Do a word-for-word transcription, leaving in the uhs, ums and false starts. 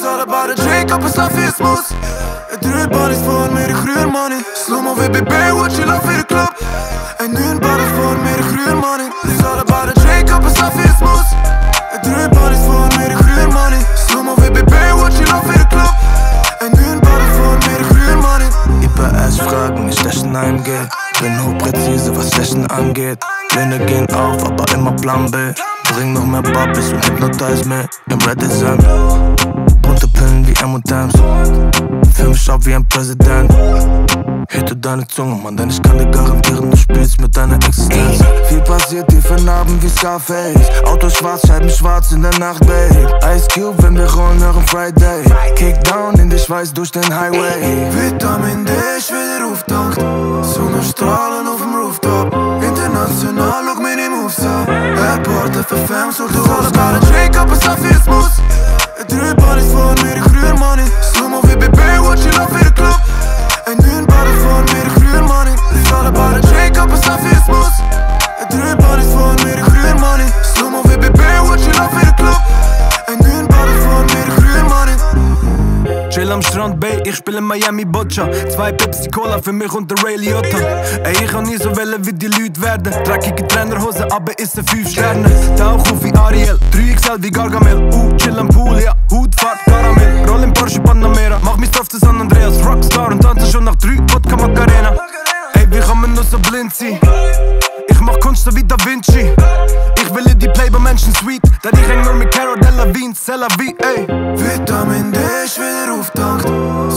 It's all about a drink, up a Safismus. Drei Bodies vor mir, ich rühr money. Slow-mo wie bei Baywatch, ich lauf für den Club. Ein neun Bodies vor mir, ich rühr money. It's all about a drink, up a Safismus. Drei Bodies vor mir, ich rühr money. Slow-mo wie bei Baywatch, ich lauf für den Club. Ein neun Bodies vor mir, ich rühr money. I P S-Fragen, ich stechen heimgeht. Bin hochpräzise, was Stechen angeht. Pläne gehen auf, aber immer Plan B. Bring noch mehr Babys und hypnotize me im Redizem. Bunte Pillen wie M und M's. Film mich ab wie ein Präsident. Hitte deine Zunge, Mann, denn ich kann dir garantieren, du spielst mit deiner Existenz. Viel passiert, tiefe Narben wie Scarface. Auto schwarz, Scheiben schwarz in der Nacht, babe. Ice Cube, wenn wir rollen, hören Friday. Kickdown in die Schweiß durch den Highway. Vitamin D, ich will dir auftaucht. Sonnenstrahlen auf dem Rooftop. International, look meine Moves an. Airport, F F M, such du alles. All about a drink, up a Safismus. Drei Bodies vor mir, ich rühr money. Slow-mo wie bei Baywatch, ich lauf für den Club. Ein neun Bodies vor mir, ich rühr money. It's all about a drink, up a Safismus. Drei Bodies vor mir, ich rühr money. Slow-mo wie bei Baywatch, ich lauf für den Club. Ein neun Bodies vor mir, ich rühr money. Chill am Strand, Bay, ich spiel in Miami Boccia. Zwei Pepsi Cola für mich und der Ray Liotta. Ey, ich kann nie so wollen wie die Leute werden. Dreckige Trainerhose, aber ist er fünf Sterne. Tauch auf wie Ariel, drei X L wie Gargamel. Uh, chill am Pool, ja, Hutfahrt, Karamell. Roll im Porsche Panamera, mach mich drauf zu San Andreas. Rockstar und tanze schon nach drei Wodka Macarena. Ey, wie kann man nur so blind sein? Ich mach Kunst so wie Da Vinci. Ich will in die Playboy-Menschen Suite. Denn ich häng nur mit Cara Delevingne, c'est la vie, ey. Vitamin D, ich will dir auftaucht.